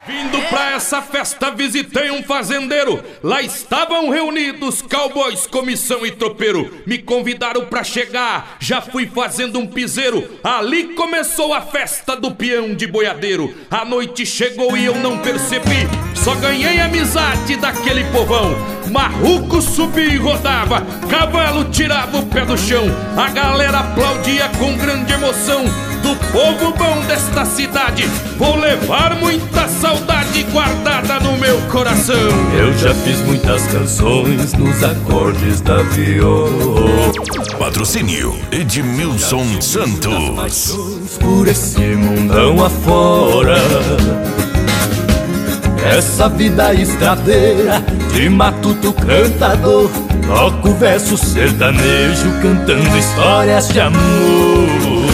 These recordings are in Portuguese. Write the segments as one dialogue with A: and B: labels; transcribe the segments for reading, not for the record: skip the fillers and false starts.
A: Vindo pra essa festa visitei um fazendeiro. Lá estavam reunidos cowboys, comissão e tropeiro. Me convidaram pra chegar, já fui fazendo um piseiro. Ali começou a festa do peão de boiadeiro. A noite chegou e eu não percebi, só ganhei amizade daquele povão. Marruco subia e rodava, cavalo tirava o pé do chão. A galera aplaudia com grande emoção do povo bom desta cidade. Vou levar muita saudade guardada no meu coração.
B: Eu já fiz muitas canções nos acordes da viola.
C: Patrocínio Edmilson Santos.
B: Por esse mundão afora, essa vida estradeira de matuto cantador, toco verso sertanejo cantando histórias de amor.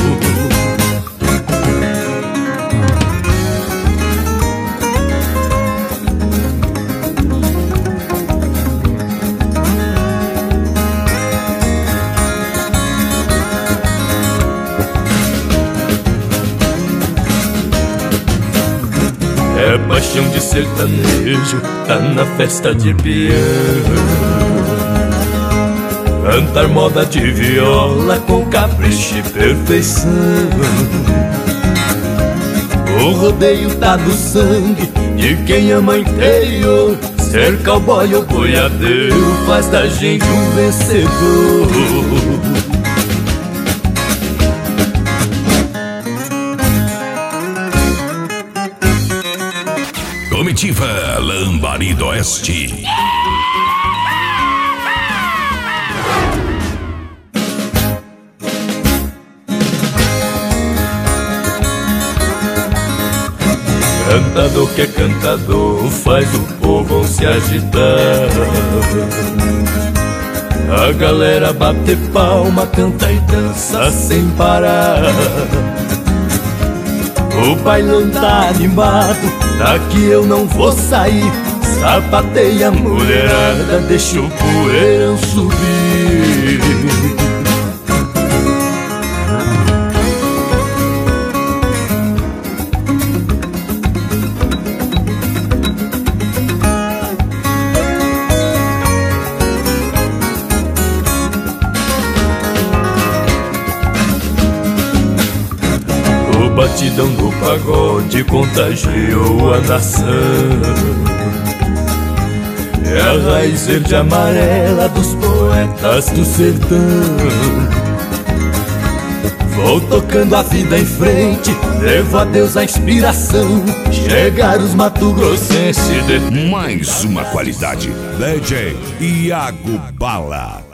B: É paixão de sertanejo, tá na festa de peão. Cantar moda de viola com capricho e perfeição. O rodeio tá no sangue de quem ama interior. Ser cowboy ou boiadeiro faz da gente um vencedor.
C: Comitiva Lambari do Oeste.
B: Cantador que é cantador faz o povo se agitar. A galera bate palma, canta e dança sem parar. O bailão tá animado, daqui eu não vou sair. Sapateia a mulherada, deixa o poeirão subir. O batidão do pagode contagiou a nação. É a raiz verde e amarela dos poetas do sertão. Vou tocando a vida em frente, levo a Deus a inspiração. Chegar os mato-grossenses
C: Mais uma qualidade. DJ Iago Bala.